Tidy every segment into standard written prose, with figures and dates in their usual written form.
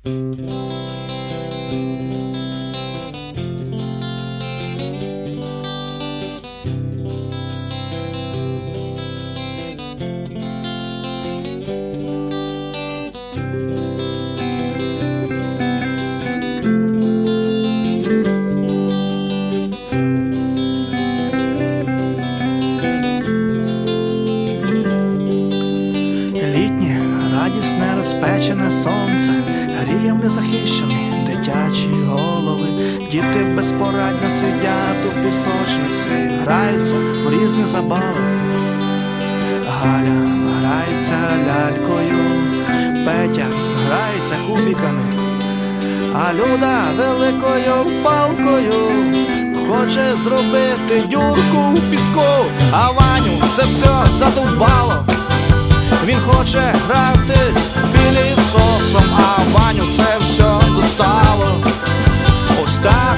Радісне розпечене сонце гріє в незахищені дитячі голови. Діти безпорадно сидять у пісочниці, граються в різні забави. Галя грається лялькою, Петя грається кубиками, а Люда великою палкою хоче зробити дюрку в піску. А Ваню це все задовбало, він хоче гратись пилісосом, а Ваню це все достало. Ось так.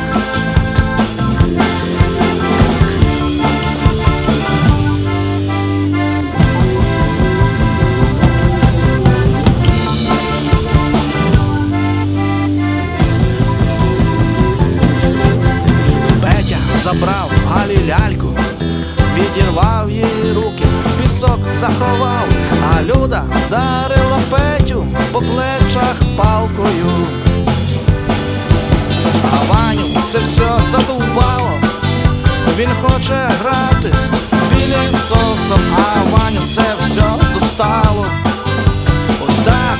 Петя забрав Галі ляльку, відірвав їй руки, в пісок заховав, а Люда вдарила Петю по плечах палкою. А Ваню це все задовбало, він хоче гратись пилісосом, а Ваню це все достало. Ось так.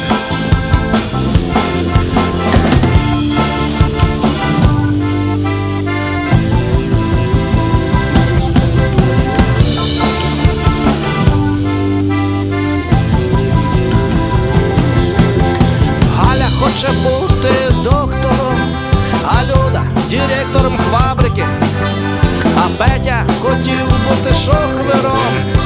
Хоче бути доктором, а Люда директором фабрики, а Петя хотів бути шофером.